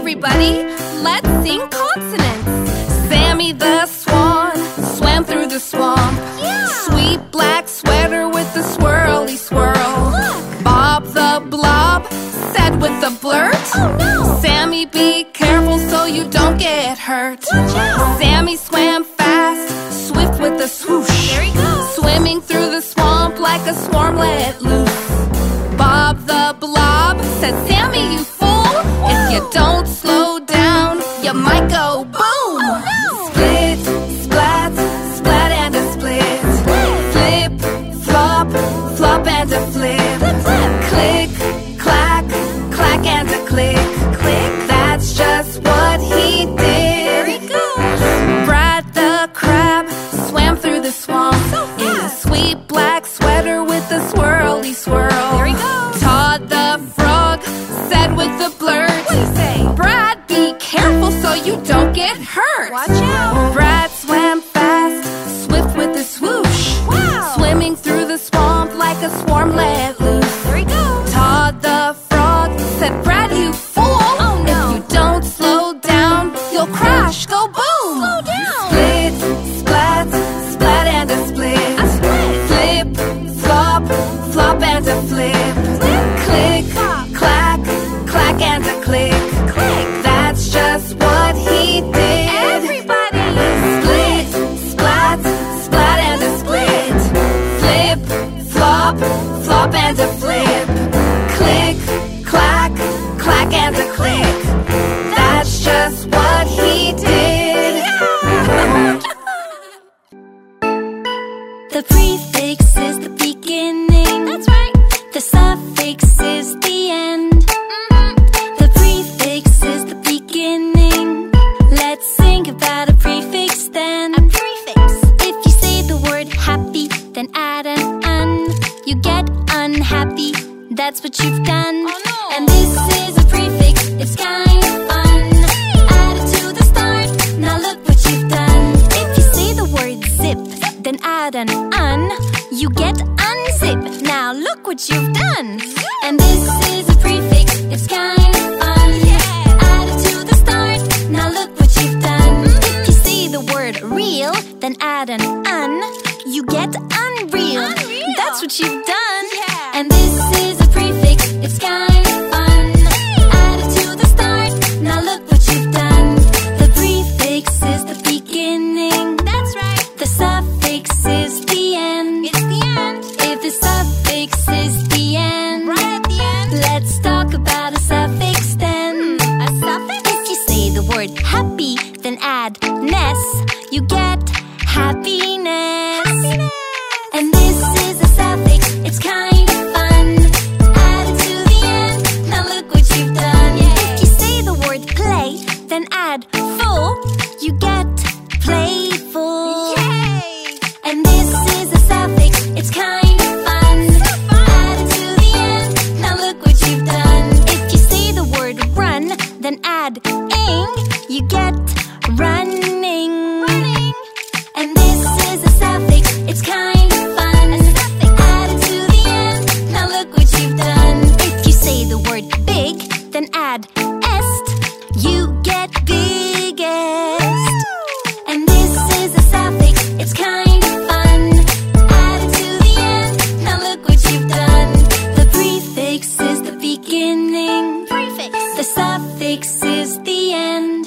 everybody, let's sing consonants. Sammy the swan swam through the swamp. Yeah. Sweet black sweater with the swirly swirl. Look. Bob the blob said with a blurt. Oh no! Sammy, be careful so you don't get hurt. Watch out. Sammy swam fast, swift with a swoosh. There he goes. Swimming through the swamp like a swarm let loose. Bob the blob said, Sammy, you fool. Whoa. If you don't slow down, you might go boom. Oh no! Split, splat, splat and a split. Flip, flop, flop and a flip. Flip, flip. Click, clack, clack and a click. Click. That's just what he did. There he goes. Brad the crab swam through the swamp So in a fast. sweet black sweater with a swirly swirl. There he goes. Todd the frog said with a blurt. What do you say? Brad, be careful so you don't get hurt. Watch out. Brad swam fast, swift with a swoosh. Wow. Swimming through the swamp like a swarm let loose. There he goes. Todd the frog said, Brad, you fool. Oh no! If you don't slow down, you'll crash, go boom. Slow down. Split, splat, splat and a split. A split. Flip, flop, flop and a flip. Flip. Click, Flop. clack, clack and a click. Click. That's just what he did. Everybody. Split, splat, splat and a split. Flip, flop, flop and a flip. Click, clack, clack and a click. That's just what he did. The prefix is the beginning. That's right. The suffix is the end. The prefix is the beginning. Let's sing about a prefix then. A prefix. If you say the word happy, then add an un. You get unhappy, that's what you've done. Oh no. And this is a prefix, it's kind of fun. Add it to the start, now look what you've done. If you say the word zip, then add an un. You get unzip, now look what you've done. And this is a prefix, it's kind of fun. Add it to the start, now look what you've done. If you say the word real, then add an un. You get unreal, Unreal. that's what you've done. Yeah. And this is a prefix, it's kind of fun. Add it to the start, now look what you've done. The prefix is the beginning. That's right. The suffix is the end. It's the end. If the suffix is the end, Right at the end. let's talk about a suffix then. A suffix. If you say the word happy, then add ness. You get happiness. Happiness. And this is a suffix, it's kind of fun. Add it to the end, now look what you've done. If you say the word play, then add full. You get playful. Yay. And this is a suffix, it's kind of fun. So fun. Add it to the end, now look what you've done. If you say the word run, then add ing. You get running. Running. And this is a suffix, it's kind of fun. A suffix. Add it to the end, now look what you've done. If you say the word big, then add est. You get biggest. And this is a suffix, it's kind of fun. Add it to the end, now look what you've done. The prefix is the beginning. Prefix. The suffix is the end.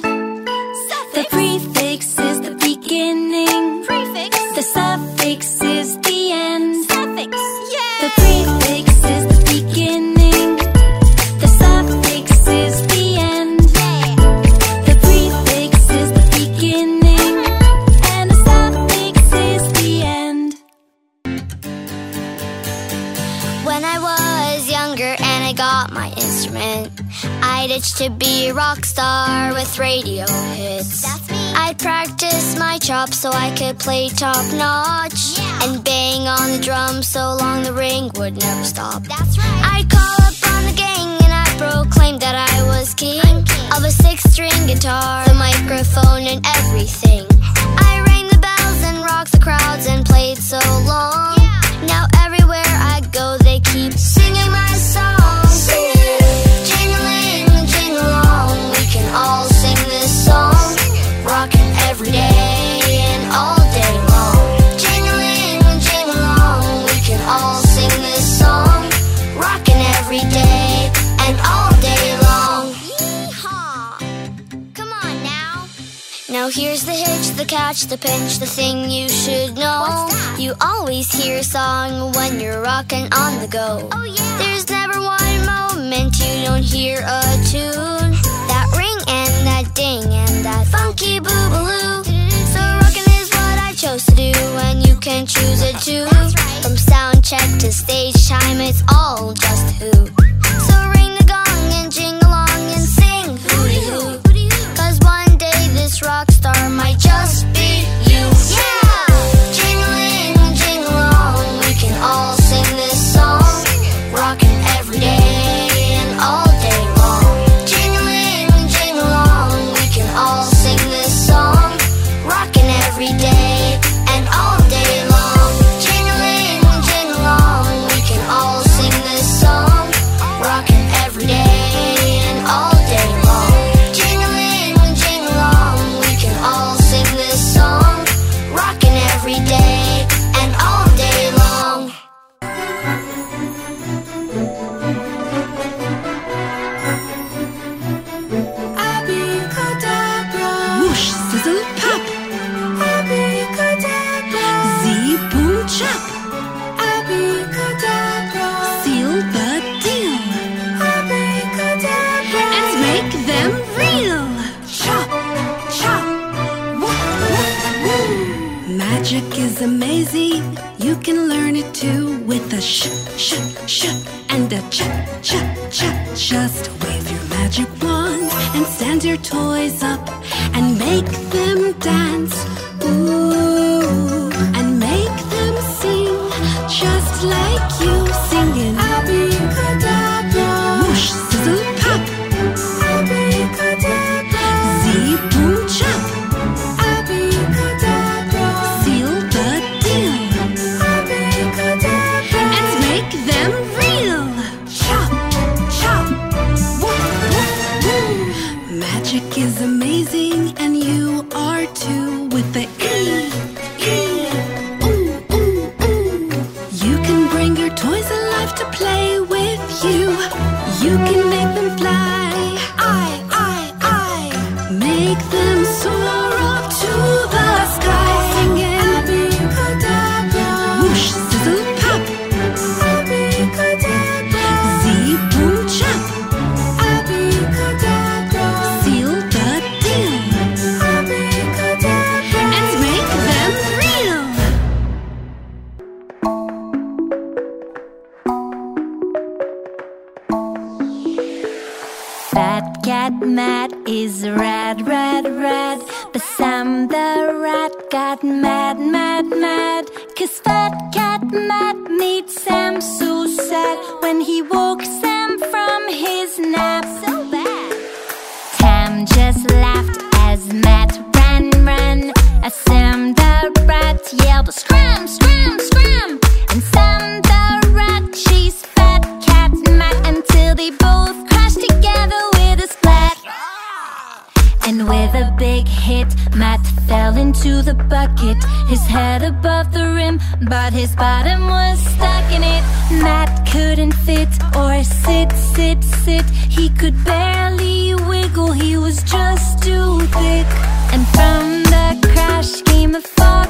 The Suffix. prefix is the beginning. Prefix. The suffix is the end. Suffix. Yay. The prefix is the beginning. The suffix is the end. The prefix is the beginning. And the suffix is the end. When I was younger and I got my instrument, I'd itch to be a rock star with radio hits. That's me. I'd practice my chops so I could play top notch. Yeah. And bang on the drum so long the ring would never stop. That's right. I'd call up on the gang and I'd proclaim that I was king of a 6-string guitar, the microphone and everything. I rang the bells and rocked the crowds and played so long. Yeah. Now everywhere I go they keep singing my song. Sing it, jingling, jingle along. We can Now here's the hitch, the catch, the pinch, the thing you should know. You always hear a song when you're rocking on the go. Oh yeah. There's never one moment you don't hear a tune. That ring and that ding and that funky boogaloo. So rockin' is what I chose to do, and you can choose it too. From sound check to stage time, it's all just who. So ring the gong and jingle along and sing hooty-hoo. 'Cause one day this rock star might just be you. Yeah! Jingling, jingle along, we can all sing this song. Rockin' every day and all day long. Jingling, jingle along, we can all sing this song. Rockin' every day and all day long. Jingling, jingle along, we can all sing this song. Rockin' every day and all day long. Jingling, jingle along, we can all sing this song. Rockin' every day and all day long. Abracadabra, Whoosh, sizzle, pop. abracadabra, Zee, boom, chop. abracadabra, Seal the deal abracadabra, and make them real. chop, chop, woof, woof, woo. Magic is amazing. You can learn it too with a sh, sh, sh and a cha, cha, cha. Just wave your magic wand and stand your toys up and make them dance. Ooh, and make them sing just like you singing. Abracadabra, Whoosh, sizzle, pop. abracadabra, Zee, boom, chop. abracadabra, Seal the deal abracadabra, and make them real. chop, chop, woof, woof, woo. Magic is amazing, and you are too with the E, E, ooh, ooh, ooh. You can bring your toys alive to play with you. You can make them fly, I. Make them soar up to the sky, singing. Abracadabra, Whoosh, sizzle, pop. abracadabra, Zee, boom, chop. abracadabra, Seal the deal abracadabra, and make them real. Fat cat Matt is rad, rad, rad. But Sam the rat got mad, mad, mad. 'Cause Fat cat Matt made Sam so sad when he woke Sam from his nap. So bad. Tam just laughed as Matt ran. As Sam the rat yelled, scram, scram, scram. And Sam the rat chased Fat cat Matt until they both crashed together with a splat. And with a big hit, Matt fell into the bucket. His head above the rim, but his bottom was stuck in it. Matt couldn't fit or sit. He could barely wiggle, he was just too thick. And from the crash came a fall.